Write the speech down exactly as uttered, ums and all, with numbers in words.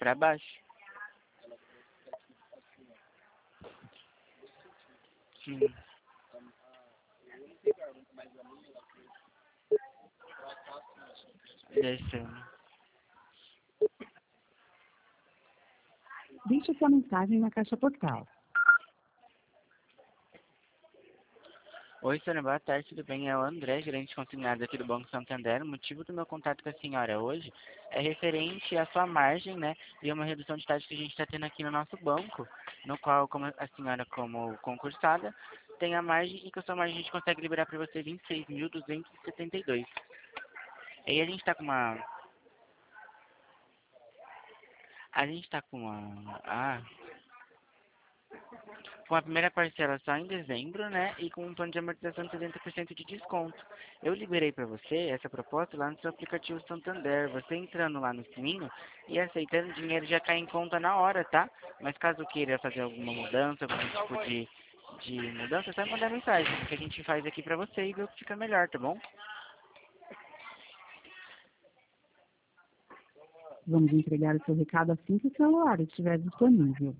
pra baixo. Sim. Descendo. Deixe sua mensagem na caixa postal. Oi, senhora, boa tarde, tudo bem? É o André, gerente consignado aqui do Banco Santander. O motivo do meu contato com a senhora hoje é referente à sua margem, né, e uma redução de taxa que a gente está tendo aqui no nosso banco, no qual, como a senhora, como concursada, tem a margem e com a sua margem a gente consegue liberar para você vinte e seis mil duzentos e setenta e dois. E aí a gente está com uma... A gente está com uma... Ah... Com a primeira parcela só em dezembro, né? E com um plano de amortização de setenta por cento de desconto. Eu liberei para você essa proposta lá no seu aplicativo Santander. Você entrando lá no sininho e aceitando, o dinheiro já cai em conta na hora, tá? Mas caso queira fazer alguma mudança, algum tipo de, de mudança, é só mandar mensagem que a gente faz aqui para você e ver o que fica melhor, tá bom? Vamos entregar o seu recado assim que o celular estiver disponível.